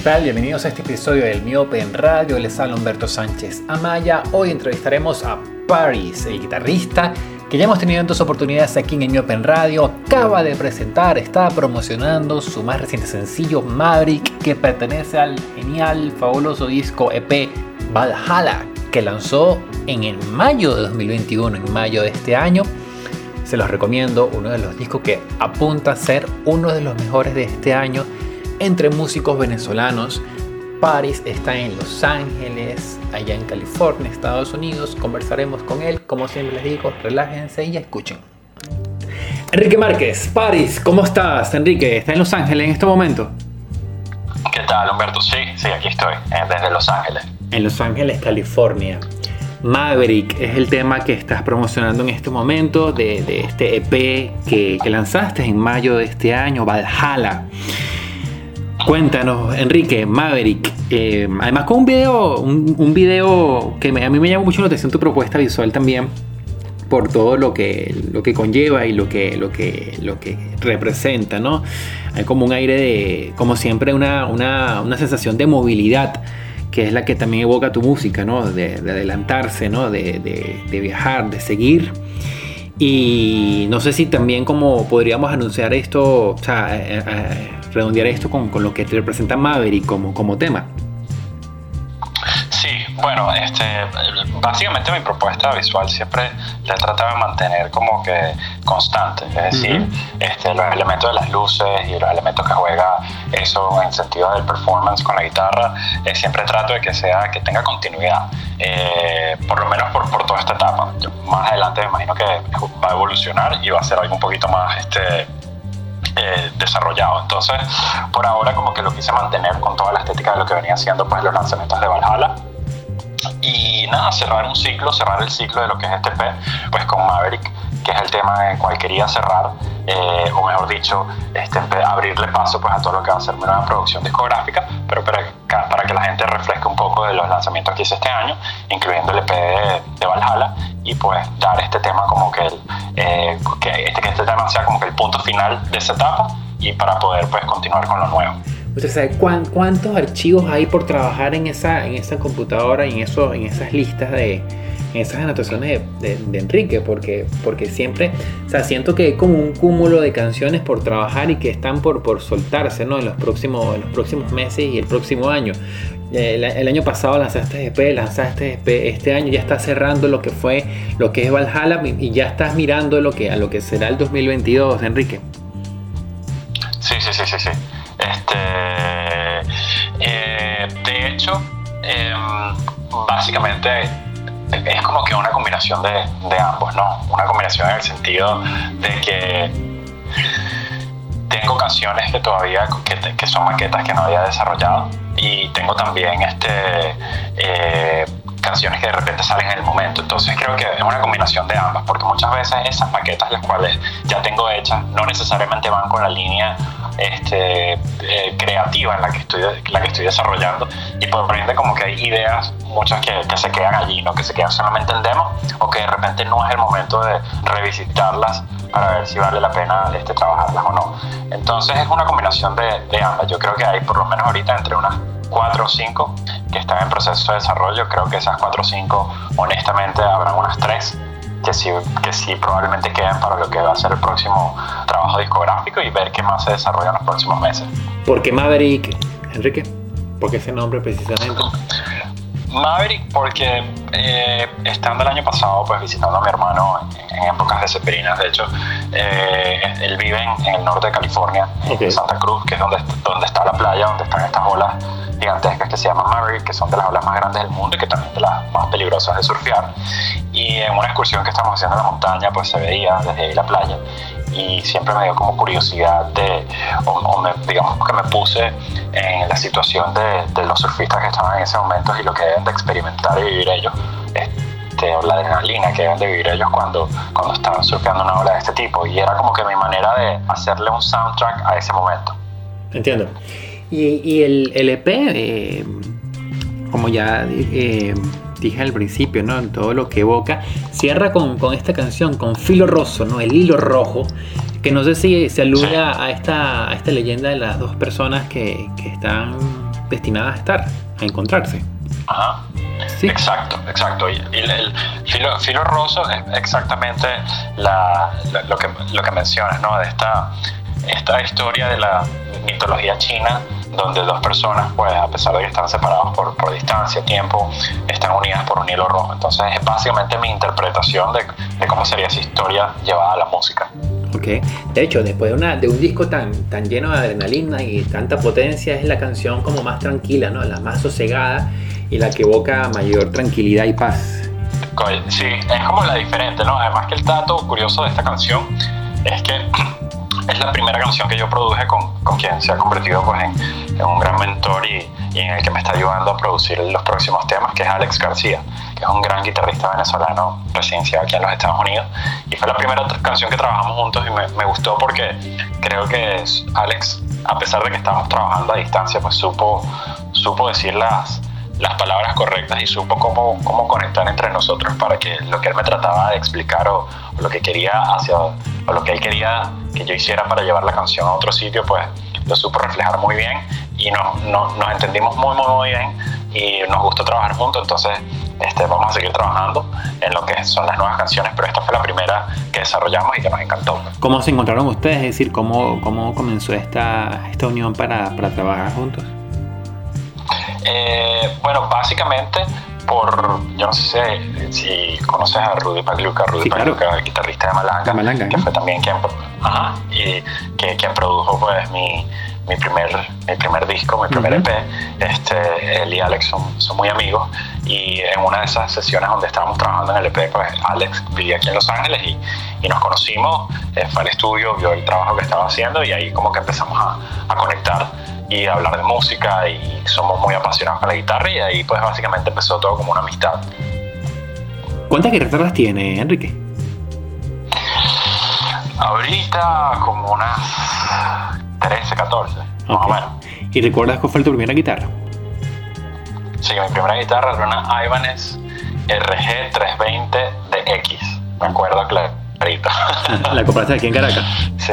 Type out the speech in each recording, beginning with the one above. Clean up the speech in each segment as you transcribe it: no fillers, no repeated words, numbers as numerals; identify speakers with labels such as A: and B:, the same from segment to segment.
A: tal? Bienvenidos a este episodio del Miope en Radio. Les habla Humberto Sánchez Amaya. Hoy entrevistaremos a Paris, el guitarrista que ya hemos tenido en dos oportunidades aquí en el Miope en Radio. Acaba de presentar, está promocionando su más reciente sencillo Maverick, que pertenece al genial, fabuloso disco EP Valhalla, que lanzó en mayo de 2021, en mayo de este año. Se los recomiendo, uno de los discos que apunta a ser uno de los mejores de este año entre músicos venezolanos. Paris está en Los Ángeles, allá en California, Estados Unidos. Conversaremos con él, como siempre les digo, relájense y escuchen. Enrique Márquez, Paris, ¿cómo estás? Enrique, ¿está en Los Ángeles en este momento?
B: ¿Qué tal, Humberto? Sí, aquí estoy, desde Los Ángeles.
A: En Los Ángeles, California. Maverick es el tema que estás promocionando en este momento de este EP que lanzaste en mayo de este año, Valhalla. Cuéntanos, Enrique, Maverick. Además con un video que a mí me llama mucho la atención, tu propuesta visual también, por todo lo que conlleva y lo que representa, ¿no? Hay como un aire de, como siempre, una sensación de movilidad, que es la que también evoca tu música, ¿no? De adelantarse, ¿no? De viajar, de seguir. Y no sé si también como podríamos anunciar esto, o sea, redondear esto con lo que te representa Maverick como tema.
B: Sí, bueno, básicamente mi propuesta visual siempre la he tratado de mantener como que constante, es decir, los elementos de las luces y los elementos que juega eso en sentido del performance con la guitarra, siempre trato de que tenga continuidad, por lo menos por toda esta etapa. Yo más adelante me imagino que va a evolucionar y va a ser algo un poquito más desarrollado. Entonces, por ahora como que lo quise mantener con toda la estética de lo que venía haciendo pues los lanzamientos de Valhalla. Y nada, cerrar el ciclo de lo que es este EP, pues con Maverick, que es el tema en el cual quería cerrar, o mejor dicho, abrirle paso pues a todo lo que va a ser mi nueva producción discográfica, pero para que la gente refresque un poco de los lanzamientos que hice este año, incluyendo el EP de Valhalla, y pues dar este tema como que este tema sea como que el punto final de esa etapa, y para poder pues continuar con lo nuevo.
A: ¿Usted sabe cuántos archivos hay por trabajar en esa computadora y en esas listas en esas anotaciones de Enrique? Porque siempre, o sea, siento que hay como un cúmulo de canciones por trabajar y que están por soltarse, ¿no? En los próximos meses y el próximo año. El año pasado lanzaste EP, este año ya estás cerrando lo que es Valhalla y ya estás mirando a lo que será el 2022, Enrique.
B: Sí. De hecho, básicamente es como que una combinación de ambos, ¿no? Una combinación en el sentido de que tengo canciones que todavía que son maquetas que no había desarrollado, y tengo también canciones que de repente salen en el momento. Entonces creo que es una combinación de ambas, porque muchas veces esas maquetas, las cuales ya tengo hechas, no necesariamente van con la línea creativa en la que estoy desarrollando, y por ende como que hay ideas muchas que se quedan allí, ¿no? Que se quedan solamente en demo, o que de repente no es el momento de revisitarlas para ver si vale la pena trabajarlas o no. Entonces es una combinación de ambas. Yo creo que hay por lo menos ahorita entre unas 4 o 5 que están en proceso de desarrollo. Creo que esas 4 o 5, honestamente, habrán unas 3 que sí probablemente queden para lo que va a ser el próximo trabajo discográfico, y ver qué más se desarrolla en los próximos meses.
A: ¿Por qué Maverick, Enrique? ¿Por qué ese nombre precisamente?
B: Maverick porque estando el año pasado pues visitando a mi hermano en épocas decembrinas, de hecho él vive en el norte de California, en Santa Cruz, que es donde está la playa, donde están estas olas gigantescas que se llaman Maverick, que son de las olas más grandes del mundo y que también de las más peligrosas de surfear. Y en una excursión que estamos haciendo en la montaña pues se veía desde ahí la playa, y siempre me dio como curiosidad digamos que me puse en la situación de los surfistas que estaban en ese momento y lo que deben de experimentar y vivir ellos, la adrenalina que deben de vivir ellos cuando estaban surfeando una ola de este tipo, y era como que mi manera de hacerle un soundtrack a ese momento.
A: Entiendo. Y el EP, como ya dije al principio, ¿no? Todo lo que evoca, cierra con esta canción, con Filo Rosso, ¿no? El hilo rojo, que no sé si se alude a esta leyenda de las dos personas que están destinadas a estar, a encontrarse.
B: Ajá. Sí. Exacto. Y el filo roso es exactamente lo que mencionas, ¿no? De esta historia de la mitología china, donde dos personas, pues, a pesar de que están separados por distancia, tiempo, están unidas por un hilo rojo. Entonces es básicamente mi interpretación de cómo sería esa historia llevada a la música.
A: Okay. De hecho, después de un disco tan lleno de adrenalina y tanta potencia, es la canción como más tranquila, ¿no? La más sosegada y la que evoca mayor tranquilidad y paz.
B: Sí, es como la diferente, ¿no? Además que el dato curioso de esta canción es que es la primera canción que yo produje con quien se ha convertido, pues, en un gran mentor y en el que me está ayudando a producir los próximos temas, que es Alex García, que es un gran guitarrista venezolano residenciado aquí en los Estados Unidos, y fue la primera canción que trabajamos juntos y me gustó porque creo que Alex, a pesar de que estábamos trabajando a distancia, pues supo decir las palabras correctas y supo cómo conectar entre nosotros para que lo que él me trataba de explicar o lo que quería o lo que él quería que yo hiciera para llevar la canción a otro sitio, pues lo supo reflejar muy bien y nos entendimos muy bien y nos gustó trabajar juntos. Entonces vamos a seguir trabajando en lo que son las nuevas canciones, pero esta fue la primera que desarrollamos y que nos encantó.
A: ¿Cómo se encontraron ustedes? Es decir, ¿cómo comenzó esta unión para trabajar juntos?
B: Bueno, básicamente yo no sé si conoces a Rudy Pagliuca,
A: sí, claro.
B: El guitarrista de Malanga, que fue también quien produjo, pues, mi primer disco, mi primer EP. Él y Alex son muy amigos, y en una de esas sesiones donde estábamos trabajando en el EP, pues Alex vivía aquí en Los Ángeles y nos conocimos, fue al estudio, vio el trabajo que estaba haciendo y ahí como que empezamos a conectar y a hablar de música, y somos muy apasionados con la guitarra, y ahí pues básicamente empezó todo como una amistad.
A: ¿Cuántas guitarras tiene Enrique?
B: Ahorita como unas 13, 14, más o menos.
A: ¿Y recuerdas cuál fue tu primera guitarra?
B: Sí, mi primera guitarra era una Ibanez RG320 de X, me acuerdo clarito.
A: ¿La compraste aquí en Caracas?
B: Sí.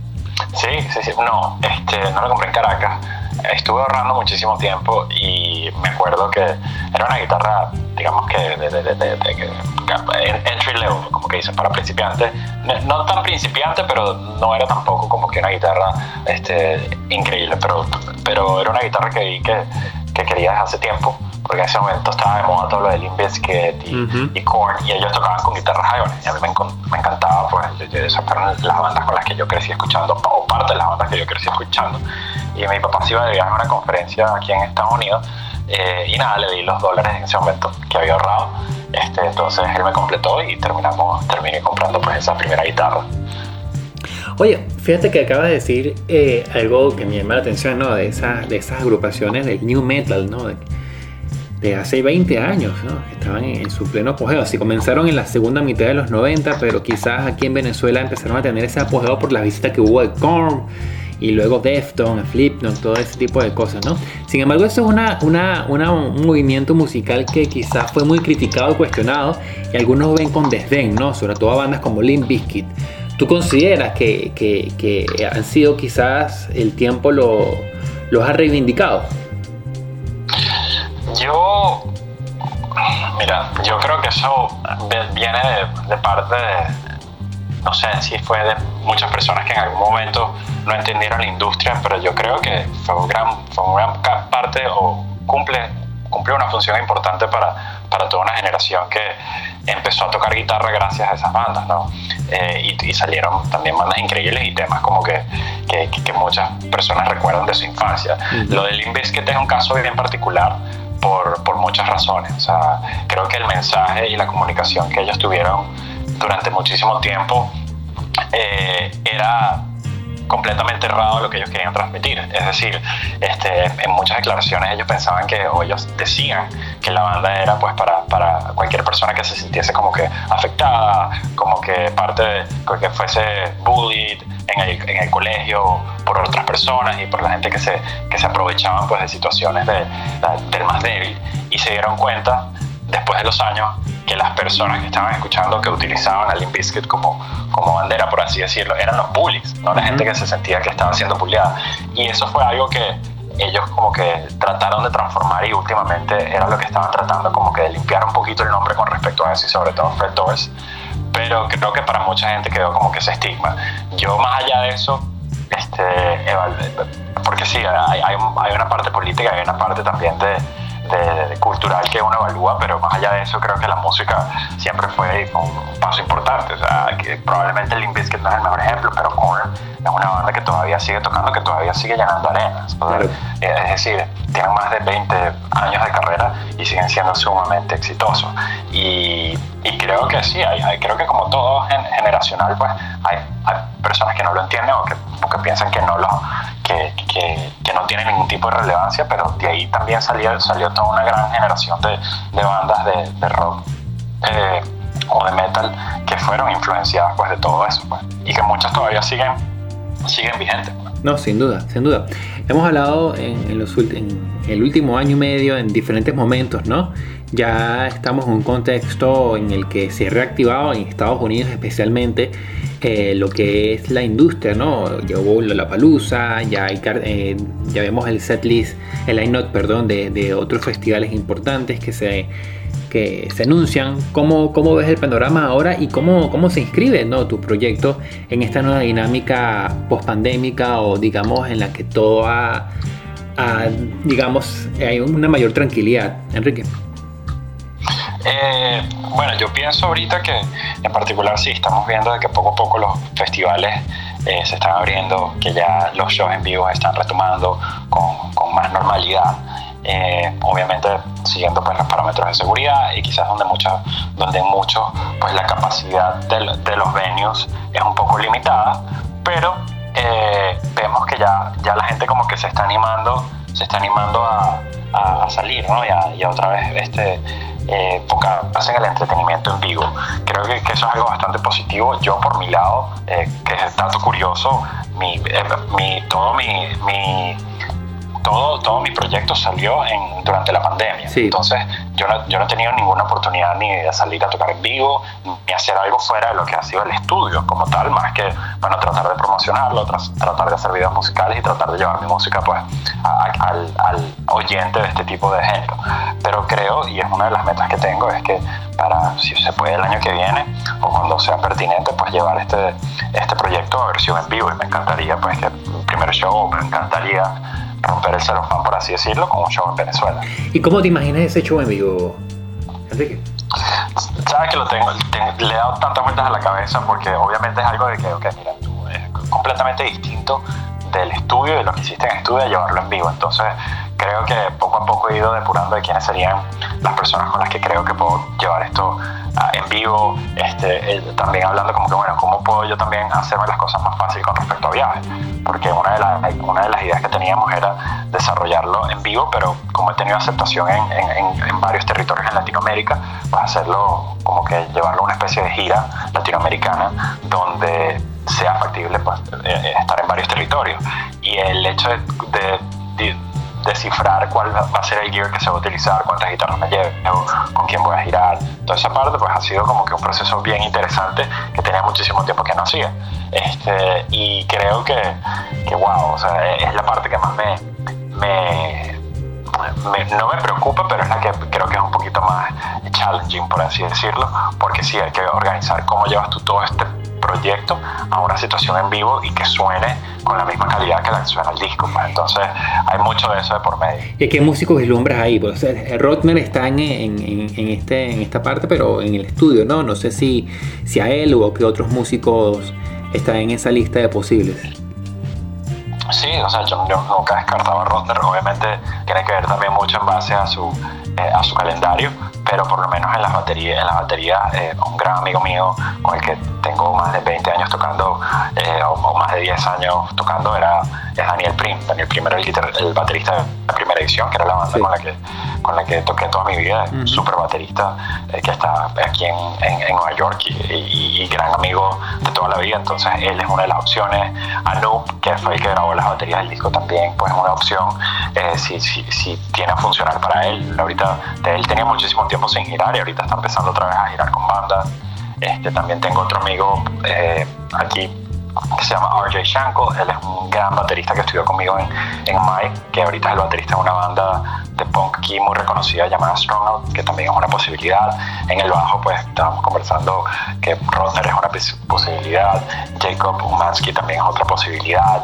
B: No, no la compré en Caracas. Estuve ahorrando muchísimo tiempo y me acuerdo que era una guitarra, digamos que de entry level, como que dicen, para principiantes. No tan principiante, pero no era tampoco como que una guitarra increíble, pero era una guitarra que vi que quería desde hace tiempo, porque en ese momento estaba de moda todo lo de Limp Bizkit y Korn, y ellos tocaban con guitarras Ibanez, y a mí me encantaba, pues esas fueron las bandas con las que yo crecí escuchando, o parte de las bandas que yo crecí escuchando. Y mi papá se iba de viaje a una conferencia aquí en Estados Unidos, y nada, le di los $, en ese momento que había ahorrado. Entonces él me completó y terminé comprando, pues, esa primera guitarra.
A: Oye, fíjate que acabas de decir algo que me llama la atención, ¿no? De esas agrupaciones del New Metal, ¿no? De hace 20 años, ¿no? Que estaban en su pleno apogeo. Así comenzaron en la segunda mitad de los 90, pero quizás aquí en Venezuela empezaron a tener ese apogeo por las visitas que hubo de Korn y luego Deftones, Slipknot, todo ese tipo de cosas, ¿no? Sin embargo, eso es un movimiento musical que quizás fue muy criticado y cuestionado, y algunos ven con desdén, ¿no? Sobre todo a bandas como Limp Bizkit. ¿Tú consideras que han sido, quizás el tiempo los ha reivindicado?
B: Yo creo que eso viene de parte de, no sé si fue de muchas personas que en algún momento no entendieron la industria, pero yo creo que fue un gran parte, o cumplió una función importante para toda una generación que empezó a tocar guitarra gracias a esas bandas, ¿no? Y salieron también bandas increíbles y temas como que muchas personas recuerdan de su infancia. Lo de Limp Bizkit es un caso bien particular por muchas razones. O sea, creo que el mensaje y la comunicación que ellos tuvieron durante muchísimo tiempo era completamente errado lo que ellos querían transmitir. Es decir, en muchas declaraciones ellos pensaban o ellos decían que la banda era, pues, para cualquier persona que se sintiese como que afectada, como que que fuese bullied en el colegio por otras personas y por la gente que se aprovechaban, pues, de situaciones del más débil, y se dieron cuenta después de los años que las personas que estaban escuchando, que utilizaban a Limp Bizkit como bandera, por así decirlo, eran los bullies, no la gente que se sentía que estaba siendo bulleada. Y eso fue algo que ellos como que trataron de transformar, y últimamente era lo que estaban tratando, como que de limpiar un poquito el nombre con respecto a eso, y sobre todo Fred Durst, pero creo que para mucha gente quedó como que ese estigma. Yo, más allá de eso, porque sí, hay una parte política, hay una parte también de cultural que uno evalúa, pero más allá de eso creo que la música siempre fue un paso importante. O sea, que probablemente Limp Bizkit no es el mejor ejemplo, pero Korn es una banda que todavía sigue tocando, que todavía sigue llenando arenas. Claro. Es decir, tienen más de 20 años de carrera y siguen siendo sumamente exitosos. Y creo que sí, creo que como todo generacional, pues hay personas que no lo entienden o que piensan que no no tiene ningún tipo de relevancia, pero de ahí también salió toda una gran generación de bandas de rock o de metal que fueron influenciadas pues de todo eso, pues, y que muchas todavía siguen vigentes, pues.
A: No, sin duda. Hemos hablado en el último año y medio en diferentes momentos, ¿no? Ya estamos en un contexto en el que se ha reactivado en Estados Unidos especialmente lo que es la industria, ¿no? Ya hubo Lollapalooza, ya vemos el setlist, el line-up, perdón, de otros festivales importantes que se anuncian. ¿Cómo ves el panorama ahora y cómo se inscribe, ¿no?, tu proyecto en esta nueva dinámica post-pandémica, o digamos en la que todo hay una mayor tranquilidad, Enrique?
B: Bueno, yo pienso ahorita que en particular sí estamos viendo de que poco a poco los festivales se están abriendo, que ya los shows en vivo están retomando con más normalidad, obviamente siguiendo pues los parámetros de seguridad, y quizás donde en muchos pues la capacidad de los venues es un poco limitada, pero vemos que ya la gente como que se está animando a salir, ¿no? y a otra vez enfocarse en el entretenimiento en vivo. Creo que eso es algo bastante positivo. Yo, por mi lado, que es dato curioso, todo mi proyecto salió durante la pandemia. Sí. Entonces yo no he tenido ninguna oportunidad ni de salir a tocar en vivo, ni hacer algo fuera de lo que ha sido el estudio como tal, más que tratar de promocionarlo, tratar de hacer videos musicales y tratar de llevar mi música pues al oyente de este tipo de género. Pero creo, y es una de las metas que tengo, es que si se puede el año que viene o cuando sea pertinente, pues llevar este proyecto a versión en vivo. Y me encantaría pues que el primer show, me encantaría romper el celofán, por así decirlo, con un show en Venezuela.
A: ¿Y cómo te imaginas ese show en vivo, Enrique?
B: Sabes que le he dado tantas vueltas a la cabeza, porque obviamente es algo de que, mira, tú es completamente distinto del estudio, de lo que hiciste en estudio, a llevarlo en vivo. Entonces creo que poco a poco he ido depurando de quiénes serían las personas con las que creo que puedo llevar esto en vivo, también hablando como que, bueno, cómo puedo yo también hacerme las cosas más fácil con respecto a viajes, porque una de las ideas que teníamos era desarrollarlo en vivo, pero como he tenido aceptación en varios territorios en Latinoamérica, pues hacerlo como que llevarlo a una especie de gira latinoamericana donde sea factible pues, estar en varios territorios. Y el hecho de descifrar cuál va a ser el gear que se va a utilizar, cuántas guitarras me llevo, con quién voy a girar, toda esa parte pues ha sido como que un proceso bien interesante que tenía muchísimo tiempo que no hacía, y creo que wow, o sea, es la parte que más no me preocupa, pero es la que creo que es un poquito más challenging, por así decirlo, porque sí hay que organizar cómo llevas tú todo este proyecto a una situación en vivo y que suene con la misma calidad que la que suena el disco, pues. Entonces hay mucho de eso de por medio.
A: ¿Y qué músicos vislumbras ahí? Pues, Rottner está en esta parte, pero en el estudio, ¿no? No sé si a él o que otros músicos están en esa lista de posibles.
B: Sí, o sea, yo nunca descartaba a Rottner. Obviamente tiene que ver también mucho en base a su calendario, pero por lo menos en las baterías, un gran amigo mío con el que tengo más de 20 años tocando, o más de 10 años tocando, es Daniel Prim. Daniel Prim era el baterista de la Primera Edición, que era la banda sí, con la que toqué toda mi vida. Uh-huh. Súper baterista, que está aquí en Nueva York y gran amigo de toda la vida. Entonces él es una de las opciones. Anoop, que fue el que grabó las baterías del disco, también pues es una opción si tiene a funcionar para él. Ahorita él tenía muchísimo tiempo sin girar y ahorita está empezando otra vez a girar con bandas. También tengo otro amigo aquí que se llama RJ Shankle. Él es un gran baterista que estudió conmigo en Mike, que ahorita es el baterista de una banda de punk aquí muy reconocida llamada Stronghold, que también es una posibilidad. En el bajo pues estábamos conversando que Rodner es una posibilidad, Jacob Umansky también es otra posibilidad.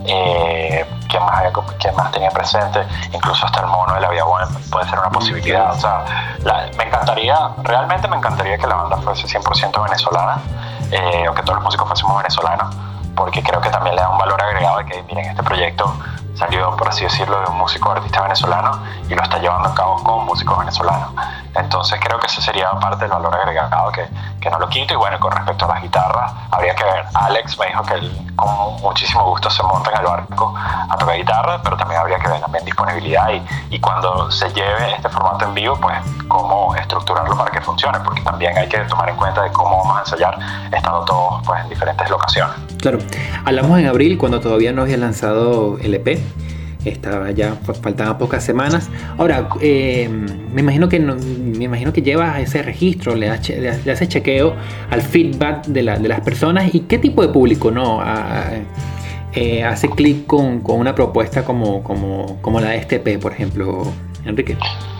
B: ¿Quién más tenía presente? Incluso hasta el mono de la Vía Buena puede ser una posibilidad. O sea, realmente me encantaría que la banda fuese 100% venezolana, o que todos los músicos fuésemos venezolanos, porque creo que también le da un valor agregado de que, miren, este proyecto salió, por así decirlo, de un músico artista venezolano y lo está llevando a cabo con músicos venezolanos. Entonces creo que ese sería parte del valor agregado que no lo quito. Y bueno, con respecto a las guitarras, habría que ver. Alex me dijo que él con muchísimo gusto se monta en el barco a tocar guitarra, pero también habría que ver también disponibilidad y cuando se lleve este formato en vivo, pues cómo estructurarlo para que funcione, porque también hay que tomar en cuenta de cómo vamos a ensayar estando todos pues en diferentes locaciones.
A: Claro, hablamos en abril cuando todavía no había lanzado el EP. Estaba ya, faltaban pocas semanas. Ahora, me imagino que llevas ese registro, le haces chequeo al feedback de las personas. ¿Y qué tipo de público hace clic con una propuesta como la de este EP, por ejemplo, Enrique?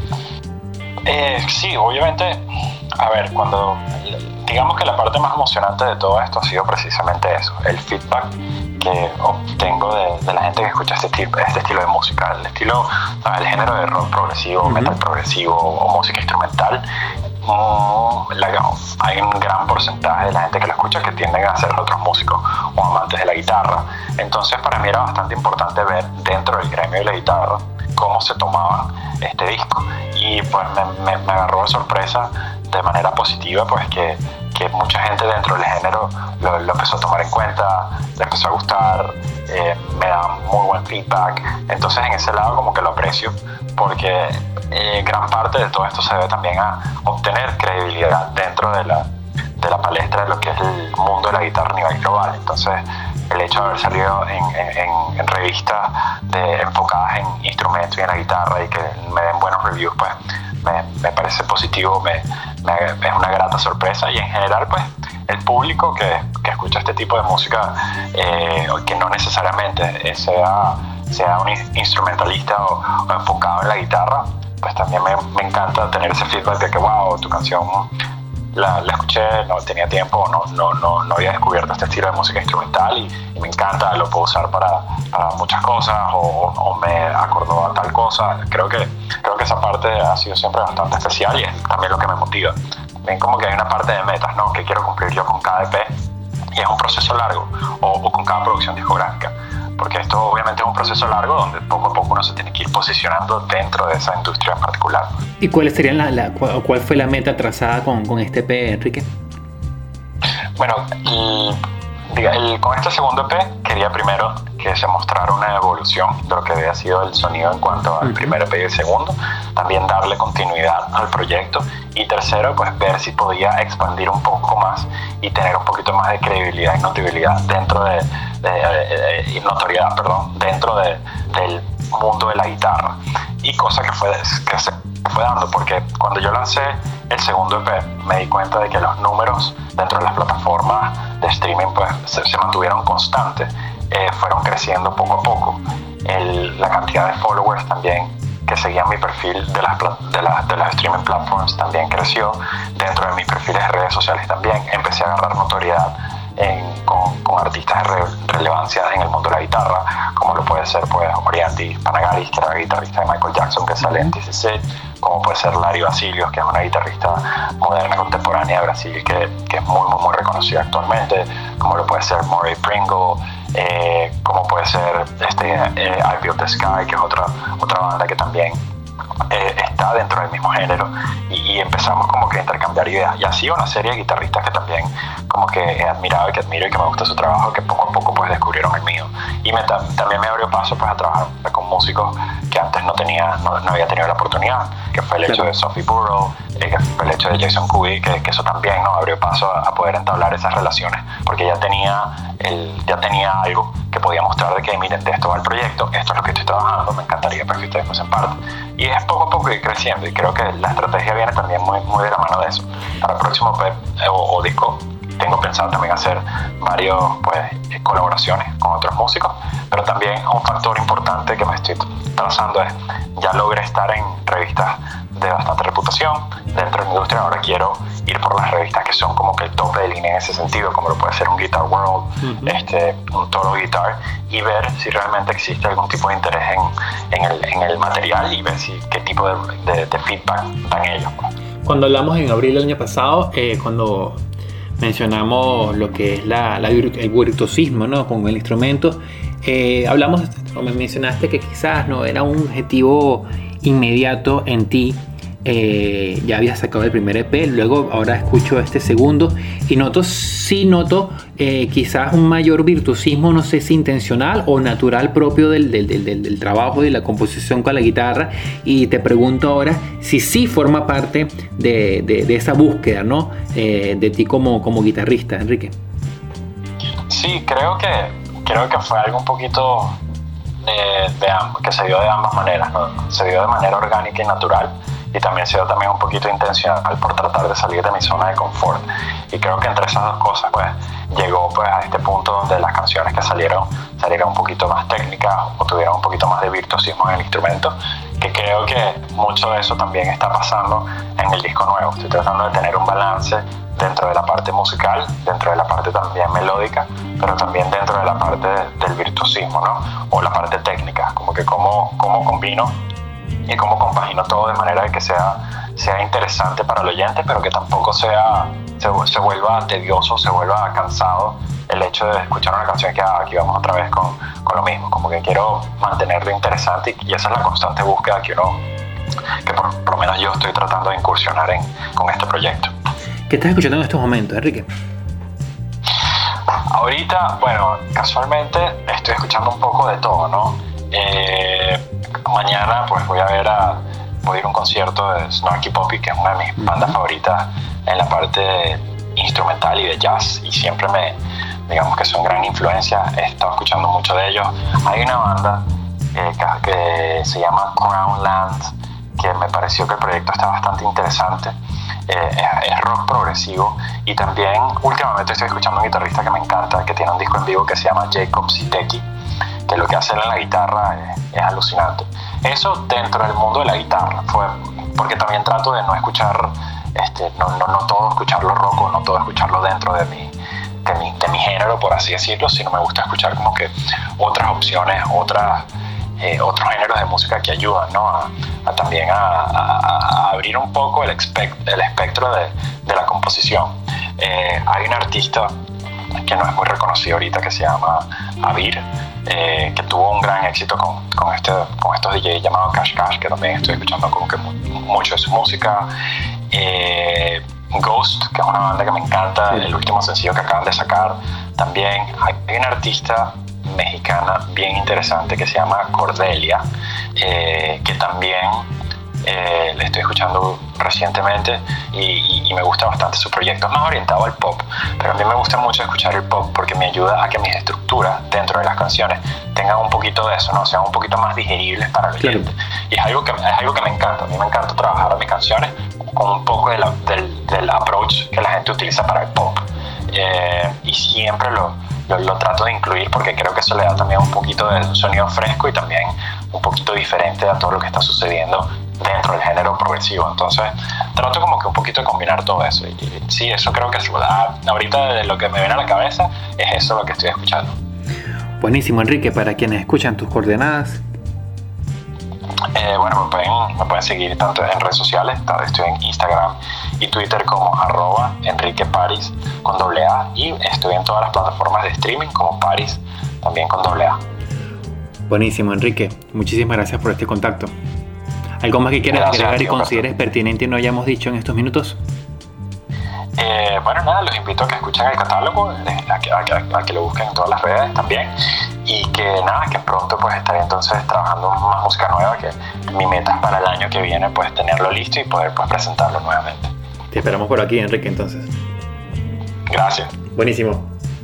B: Sí, obviamente. A ver, digamos que la parte más emocionante de todo esto ha sido precisamente eso, el feedback que obtengo de la gente que escucha este estilo de música, el género de rock progresivo, metal progresivo o música instrumental. Hay un gran porcentaje de la gente que lo escucha que tienden a ser otros músicos o amantes de la guitarra. Entonces para mí era bastante importante ver dentro del gremio de la guitarra cómo se tomaba este disco, y pues me agarró de sorpresa de manera positiva, pues que mucha gente dentro del género lo empezó a tomar en cuenta, le empezó a gustar, me da muy buen feedback. Entonces en ese lado como que lo aprecio, porque gran parte de todo esto se debe también a obtener credibilidad dentro de la palestra de lo que es el mundo de la guitarra a nivel global. Entonces el hecho de haber salido en revistas enfocadas en instrumentos y en la guitarra y que me den buenos reviews, pues me parece positivo, es una grata sorpresa. Y en general pues el público que escucha este tipo de música, que no necesariamente sea un instrumentalista o enfocado en la guitarra, pues también me encanta tener ese feedback de que wow, tu canción la escuché, no tenía tiempo, no había descubierto este estilo de música instrumental y me encanta, lo puedo usar para muchas cosas o me acordó a tal cosa. Creo que esa parte ha sido siempre bastante especial y es también lo que me motiva. Ven como que hay una parte de metas, ¿no?, que quiero cumplir yo con cada EP, y es un proceso largo, o con cada producción discográfica, porque esto obviamente es un proceso largo donde poco a poco uno se tiene que ir posicionando dentro de esa industria en particular.
A: ¿Y cuáles serían cuál fue la meta trazada con este EP, Enrique?
B: Bueno, con este segundo EP quería primero que se mostrara una evolución de lo que había sido el sonido en cuanto al primer EP y el segundo, también darle continuidad al proyecto, y tercero, pues ver si podía expandir un poco más y tener un poquito más de credibilidad y notabilidad dentro dentro del mundo de la guitarra, y cosa que se fue dando, porque cuando yo lancé el segundo EP me di cuenta de que los números dentro de las plataformas de streaming pues se mantuvieron constantes, fueron creciendo poco a poco. La cantidad de followers también que seguían mi perfil de las streaming platforms también creció. Dentro de mis perfiles de redes sociales también empecé a agarrar notoriedad con artistas de relevancia en el mundo de la guitarra, como lo puede ser pues Oriantis Panagaris, que era la guitarrista de Michael Jackson, que sale en TCC, como puede ser Lari Basilios, que es una guitarrista moderna contemporánea de Brasil que es muy muy muy reconocida actualmente, como lo puede ser Murray Pringle, como puede ser I Built the Sky, que es otra banda que también está dentro del mismo género, y empezamos como que a intercambiar ideas, y así una serie de guitarristas que también como que he admirado y que admiro y que me gusta su trabajo, que poco a poco pues descubrieron el mío, y también me abrió paso pues a trabajar con músicos que antes no había tenido la oportunidad, que fue el hecho de Sophie Burrow, que fue el hecho de Jason Cubby, que eso también nos abrió paso a poder entablar esas relaciones, porque ya tenía algo que podía mostrar de que miren, de esto va el proyecto, esto es lo que estoy trabajando, me encantaría pues, que ustedes fuesen parte, y es poco a poco ir creciendo, y creo que la estrategia viene también muy, muy de la mano de eso. Para el próximo EP o disco tengo pensado también hacer varios colaboraciones con otros músicos, pero también un factor importante que me estoy trazando es, ya logré estar en revistas de bastante reputación dentro de mi industria, ahora quiero ir por las revistas que son como que el tope de línea en ese sentido, como lo puede ser un Guitar World, un Toro Guitar, y ver si realmente existe algún tipo de interés en el material y ver qué tipo de feedback dan ellos.
A: Cuando hablamos en abril del año pasado, cuando mencionamos lo que es el virtuosismo, ¿no?, con el instrumento, hablamos, o me mencionaste que quizás no era un objetivo inmediato en ti. Ya habías sacado el primer EP, luego ahora escucho este segundo y noto quizás un mayor virtuosismo, no sé si intencional o natural propio del trabajo y la composición con la guitarra, y te pregunto ahora si sí forma parte de esa búsqueda, ¿no?, de ti como guitarrista, Enrique.
B: Sí, creo que fue algo un poquito que se dio de ambas maneras, ¿no? Se dio de manera orgánica y natural, y también se dio también un poquito intencional por tratar de salir de mi zona de confort, y creo que entre esas dos cosas pues llegó pues a este punto donde las canciones que salieron un poquito más técnicas o tuvieron un poquito más de virtuosismo en el instrumento, que creo que mucho de eso también está pasando en el disco nuevo. Estoy tratando de tener un balance dentro de la parte musical, dentro de la parte también melódica, pero también dentro de la parte del virtuosismo, ¿no?, o la parte técnica, como que cómo combino y cómo compagino todo de manera de que sea interesante para el oyente, pero que tampoco se vuelva tedioso, se vuelva cansado el hecho de escuchar una canción que aquí vamos otra vez con lo mismo. Como que quiero mantenerlo interesante, y esa es la constante búsqueda que por lo menos yo estoy tratando de incursionar con este proyecto.
A: ¿Qué estás escuchando en estos momentos, Enrique?
B: Ahorita, bueno, casualmente estoy escuchando un poco de todo, ¿no? Mañana pues voy a ir a un concierto de Snarky Puppy, que es una de mis bandas favoritas en la parte instrumental y de jazz, y siempre digamos que son gran influencia. He estado escuchando mucho de ellos. Hay una banda que se llama Crownland, que me pareció que el proyecto está bastante interesante. Es rock progresivo, y también últimamente estoy escuchando a un guitarrista que me encanta, que tiene un disco en vivo que se llama Jacob Siteki, que lo que hace él en la guitarra es alucinante. Eso dentro del mundo de la guitarra, porque también trato de no escuchar no todo escucharlo rock, o no todo escucharlo dentro de mi género, por así decirlo, sino me gusta escuchar como que otras opciones, otros géneros de música que ayudan, ¿no?, también a abrir un poco el espectro de la composición. Hay un artista que no es muy reconocido ahorita, que se llama Avir, que tuvo un gran éxito con estos DJs llamados Cash Cash, que también estoy escuchando como que mucho de su música. Ghost, que es una banda que me encanta, el último sencillo que acaban de sacar. También hay una artista mexicana bien interesante que se llama Cordelia, que también le estoy escuchando recientemente, y me gusta bastante su proyecto. Es más orientado al pop, pero a mí me gusta mucho escuchar el pop porque me ayuda a que mis estructuras dentro de las canciones tengan un poquito de eso, ¿no?, sean un poquito más digeribles para el oyente. Y es algo que me encanta. A mí me encanta trabajar en mis canciones con un poco del approach que la gente utiliza para el pop, y siempre lo trato de incluir, porque creo que eso le da también un poquito de sonido fresco y también un poquito diferente a todo lo que está sucediendo dentro del género progresivo. Entonces trato como que un poquito de combinar todo eso, y sí, eso creo que ahorita de lo que me viene a la cabeza es eso lo que estoy escuchando.
A: Buenísimo, Enrique. Para quienes escuchan tus coordenadas,
B: bueno, me pueden seguir tanto en redes sociales. Estoy en Instagram y Twitter como @EnriqueParis con AA, y estoy en todas las plataformas de streaming como Paris, también con AA.
A: Buenísimo, Enrique. Muchísimas gracias por este contacto. ¿Algo más que quieras agregar y consideres pertinente y no hayamos dicho en estos minutos?
B: Bueno, nada, los invito a que escuchen el catálogo, a que lo busquen en todas las redes también, y que pronto pues estaré entonces trabajando más música nueva, que mi meta es para el año que viene pues tenerlo listo y poder pues presentarlo nuevamente.
A: Te esperamos por aquí, Enrique, entonces.
B: Gracias.
A: Buenísimo.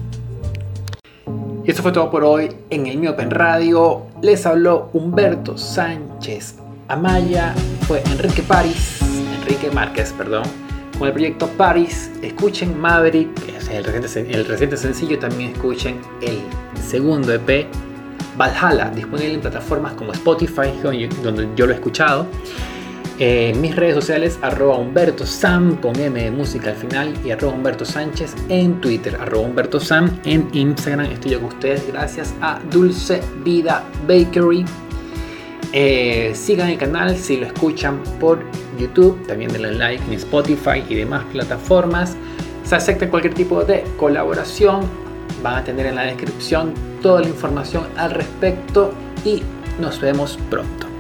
A: Y eso fue todo por hoy en el Miopen Radio. Les habló Humberto Sánchez Amaya, fue Enrique Márquez, con el proyecto Paris. Escuchen Maverick, que es el reciente sencillo, también escuchen el segundo EP, Valhalla, disponible en plataformas como Spotify, donde yo lo he escuchado. Mis redes sociales, @HumbertoSam con M de música al final, y @HumbertoSánchez en Twitter, @HumbertoSam en Instagram. Estoy yo con ustedes gracias a Dulce Vida Bakery. Sigan el canal si lo escuchan por YouTube, también denle like en Spotify y demás plataformas. Se acepta cualquier tipo de colaboración, van a tener en la descripción toda la información al respecto y nos vemos pronto.